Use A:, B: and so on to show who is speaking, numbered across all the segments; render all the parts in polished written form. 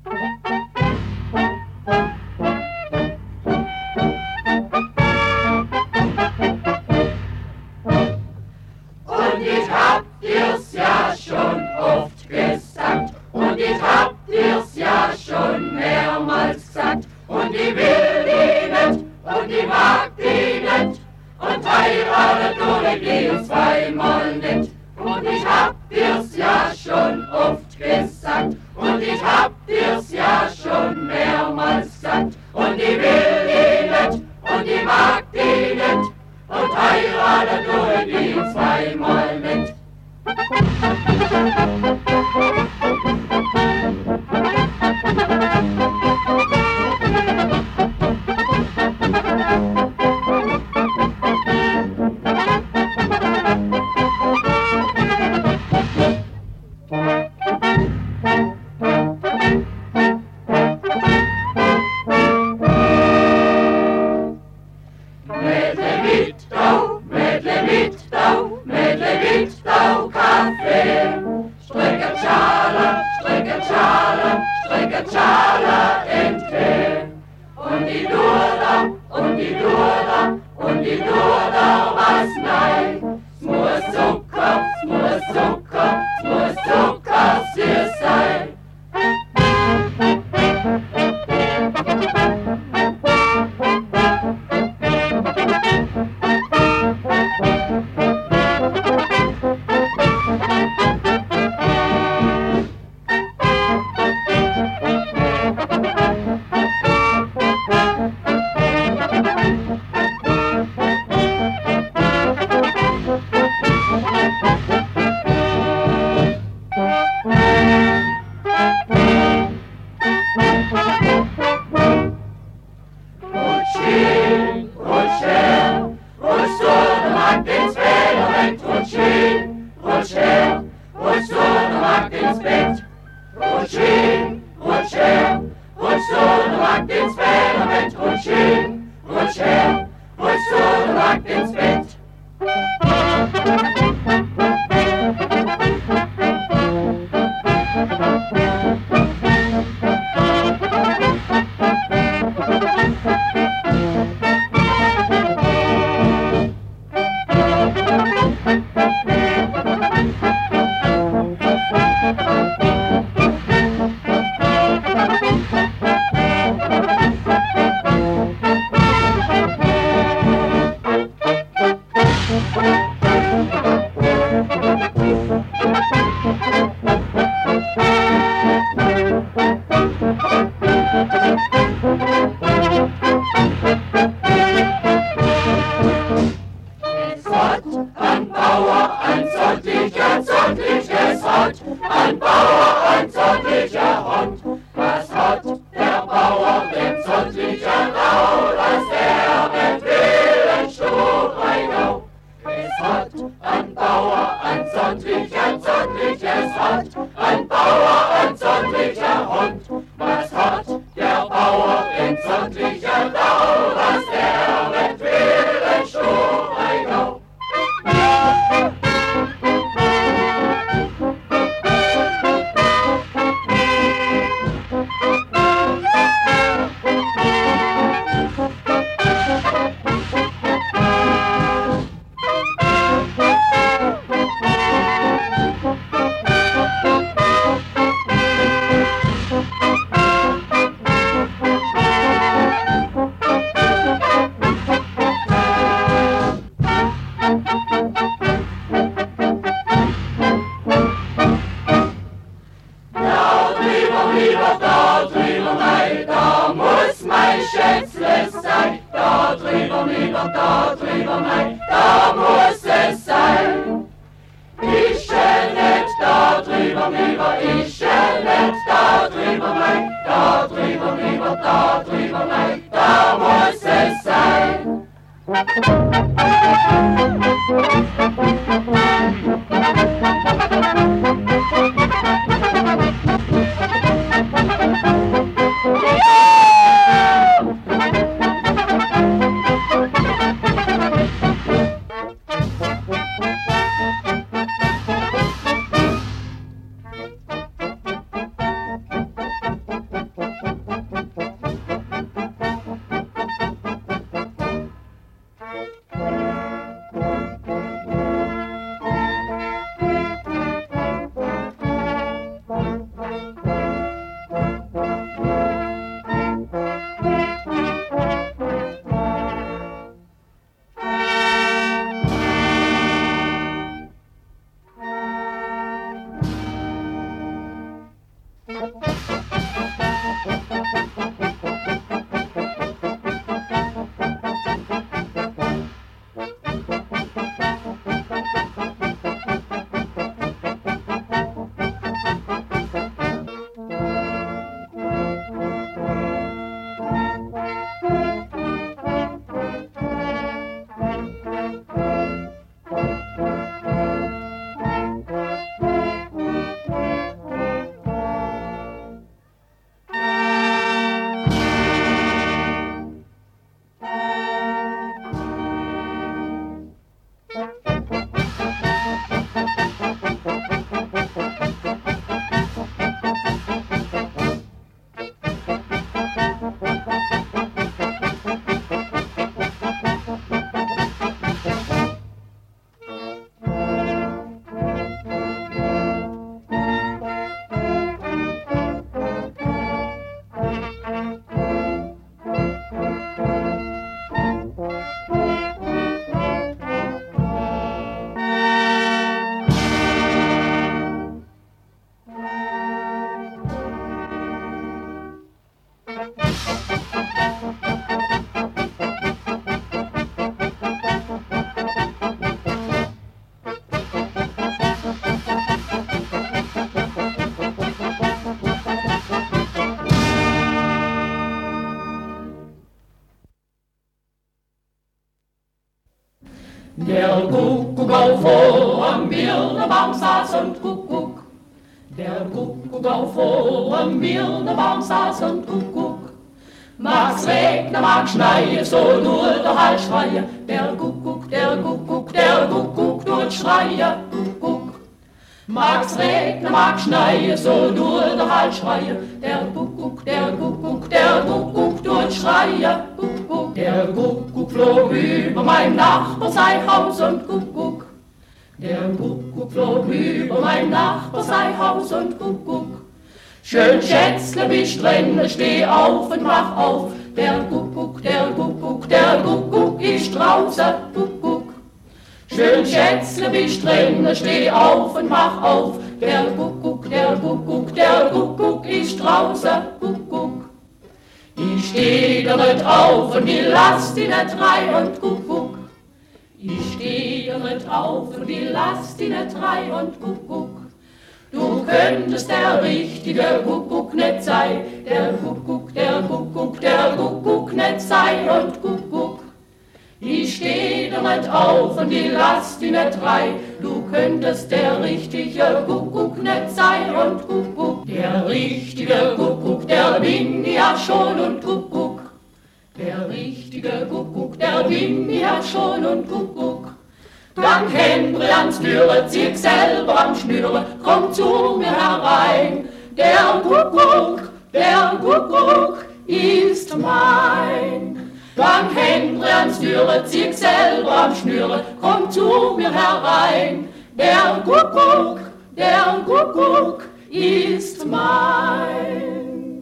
A: Und ich hab dir's ja schon oft gesagt, und ich hab dir's ja schon mehrmals gesagt, und ich will die nicht, und ich mag die nicht, und heiratet nur die zweimal nicht. Und ich hab dir's ja schon oft gesagt, und ich hab dir's ja schon mehrmals gesagt, und ich will die nicht, und ich mag die nicht, und heiratet nur die zweimal nicht. Der Kuckuck auf hohem Birnebaum saß und Kuckuck. Der Kuckuck auf hohem Birnebaum saß und Kuckuck. Mag's regnen, mag schneien, so nur der Hals schreien. Der Kuckuck, der Kuckuck, der Kuckuck tut schreien, Kuckuck. Mag's regnen, mag schneien, so nur der Hals schreien. Der Kuckuck, der Kuckuck, der Kuckuck tut schreien, Kuckuck. Der Kuckuck flog über mein Nachbar sein Haus und Kuckuck. Der Kuckuck flog über mein Nachbar sein Haus und Kuckuck. Schön Schätzle, bist drin, steh auf und mach auf. Der Kuckuck, der Kuckuck, der Kuckuck ist draußen, Kuckuck. Schön Schätzle, bist drin, steh auf und mach auf. Der Kuckuck, der Kuckuck, der Kuckuck ist draußen, Kuckuck. Ich steh da nicht auf und ich lass die nicht rein und Kuckuck. Ich steh da nicht auf und ich lass die nicht rein und Kuckuck. Du könntest der richtige Kuckuck nicht sein, der Kuckuck, der Kuckuck, der Kuckuck nicht sein und Kuckuck. Ich steh da nicht auf und ich lass die nicht rein, du könntest der richtige Kuckuck nicht sein und Kuckuck. Der richtige Kuckuck, der bin ich ja schon und Kuckuck. Der richtige Kuckuck, der bin ich ja schon und Kuckuck. Dank Henry ans Türe, zieh selber am Schnüre, komm zu mir herein. Der Kuckuck ist mein. Dank Henry ans Türe, zieh selber am Schnüre, komm zu mir herein. Der Kuckuck ist mein.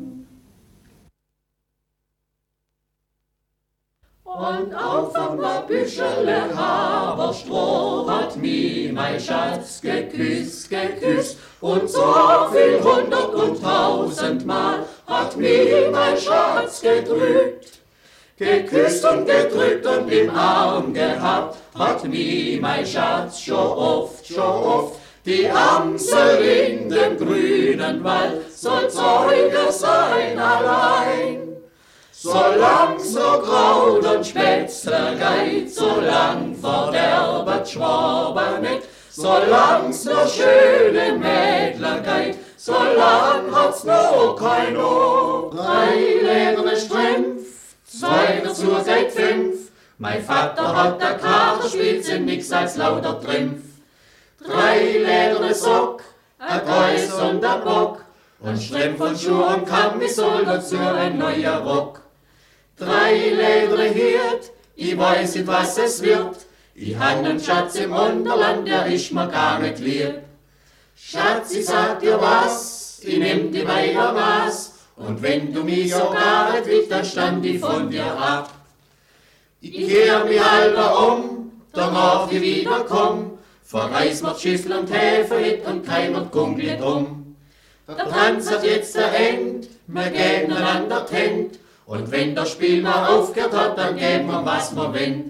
A: Und auf einmal Büschele Haberstroh hat mi mein Schatz geküsst, geküsst. Und so viel 100 und 1000 Mal hat mi mein Schatz gedrückt. Geküsst und gedrückt und im Arm gehabt hat mi mein Schatz schon oft, Die Amsel in dem grünen Wald soll Zeuge sein allein. Solang's so graut und Spätzle geht, solang verderbet Schwaber nicht. Solang's noch schöne Mädler geht, solang hat's noch kein Ohr. 3 lederne Strümpf, 2 dazu geht 5. Mein Vater hat der Katerspitze nix als lauter Trümpf. 3 lederne Sock, a Geiß und a Bock. Und Strümpf und Schuh und Kamisol dazu ein neuer Rock. 3 lederne Hirt, ich weiß nicht, was es wird. Ich hab nen Schatz im Unterland, der ist mir gar nicht lieb. Schatz, ich sag dir was, ich nehm die Weiber Maß. Und wenn du mich so gar nicht willst, dann stand ich von dir ab. Ich kehr mich halber danach ich wieder komm. Verreiß mir Schüssel und Hefe hit und keiner gungelt Der Tanz hat jetzt ein End, wir geben einander die Hände. Und wenn das Spiel mal aufgehört hat, dann geben wir, was wir wollen.